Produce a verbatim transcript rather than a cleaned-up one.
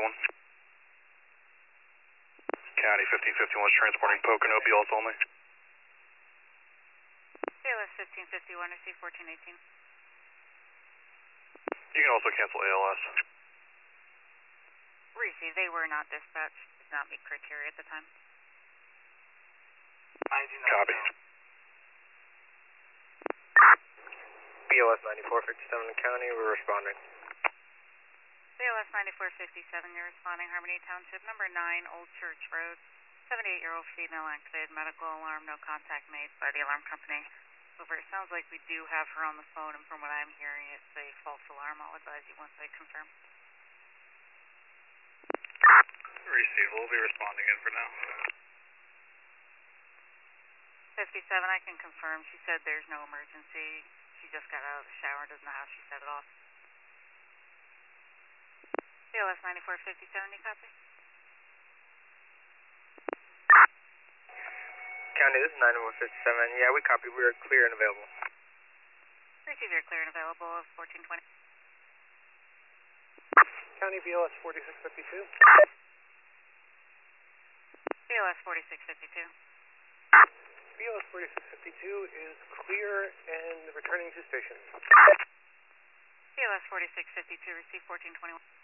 one. County fifteen fifty-one is transporting Pocono, B L S only. B L S fifteen fifty-one, receive fourteen eighteen. You can also cancel A L S. Receive, they were not dispatched, did not meet criteria at the time. I do not Copy. know. B L S ninety-four fifty-seven County, we're responding. B L S ninety-four fifty-seven, you're responding, Harmony Township, number nine, Old Church Road. seventy-eight-year-old female activated medical alarm, no contact made by the alarm company. Over, it sounds like we do have her on the phone, and from what I'm hearing, it's a false alarm. I'll advise you once I confirm. Receive, we'll be responding in for now. fifty-seven, I can confirm. She said there's no emergency. She just got out of the shower, doesn't know how she set it off. B L S ninety-four fifty-seven, you copy? County, this is ninety-one fifty-seven. Yeah, we copy. We are clear and available. Receive, you're clear and available of fourteen twenty. County, B L S forty-six fifty-two. B L S forty-six fifty-two. B L S forty-six fifty-two is clear and returning to station. B L S forty-six fifty-two, receive fourteen twenty-one.